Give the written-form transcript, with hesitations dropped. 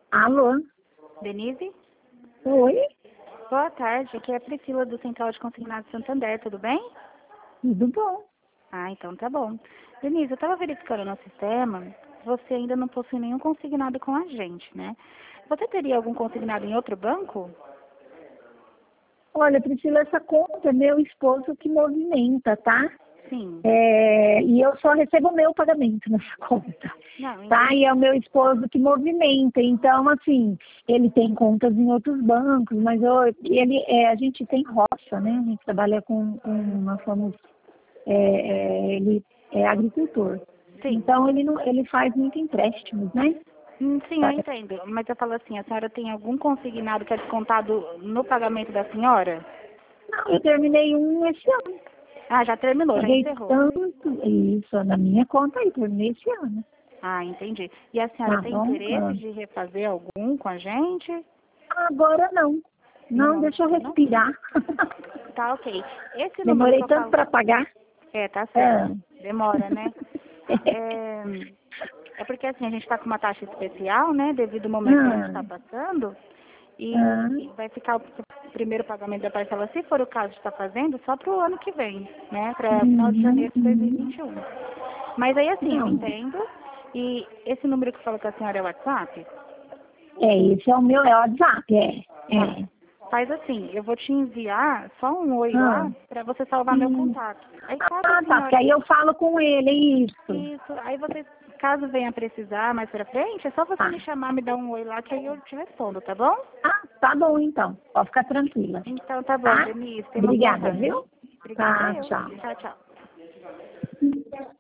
Alô? Denise? Oi? Boa tarde, aqui é a Priscila do Central de Consignados Santander, tudo bem? Tudo bom? Ah, então tá bom. Denise, eu estava verificando no sistema, você ainda não possui nenhum consignado com a gente, né? Você teria algum consignado em outro banco? Olha, Priscila, essa conta é meu esposo que movimenta, tá? Sim. E eu só recebo o meu pagamento nessa conta, Não, tá? E é o meu esposo que movimenta. Então, assim, ele tem contas em outros bancos, mas a gente tem roça, né? A gente trabalha nós somos, ele é agricultor. sim. Então, ele faz muito empréstimos, né? Sim, eu entendo. Mas eu falo assim, a senhora tem algum consignado que é descontado no pagamento da senhora? Não, eu terminei esse ano. Ah, já terminou, já Paguei encerrou. tanto, isso, na minha conta aí, terminei esse ano. Ah, entendi. E a senhora Tá tem bom? interesse de refazer algum com a gente? Agora não. Não, Não, deixa eu não? respirar. Tá, ok. Esse número que Demorei eu tanto falo... para pagar. Tá Ah. certo. Demora, né? É porque assim, a gente está com uma taxa especial, né? Devido ao momento que a gente está Ah. passando. Ah. E vai ficar o primeiro pagamento da parcela, se for o caso de estar fazendo, só para o ano que vem, né? Para final de janeiro de Uhum. 2021. Mas aí assim, eu Não. entendo. E esse número que fala com a senhora é o WhatsApp? Esse é o meu WhatsApp, Tá. é. Faz assim, eu vou te enviar só um oi Ah. lá para você salvar meu Hum. contato. Aí caso a Ah, tá, porque senhora... aí eu falo com ele, isso. Isso, aí você, caso venha precisar mais pra frente, é só você Tá. me chamar, me dar um oi lá que aí eu te respondo, tá bom? Ah, tá bom então. Pode ficar tranquila. Então tá bom, Tá? Denise, tenha uma boa Obrigada, tarde. viu? Obrigada Tá, eu. tchau. Tchau, tchau.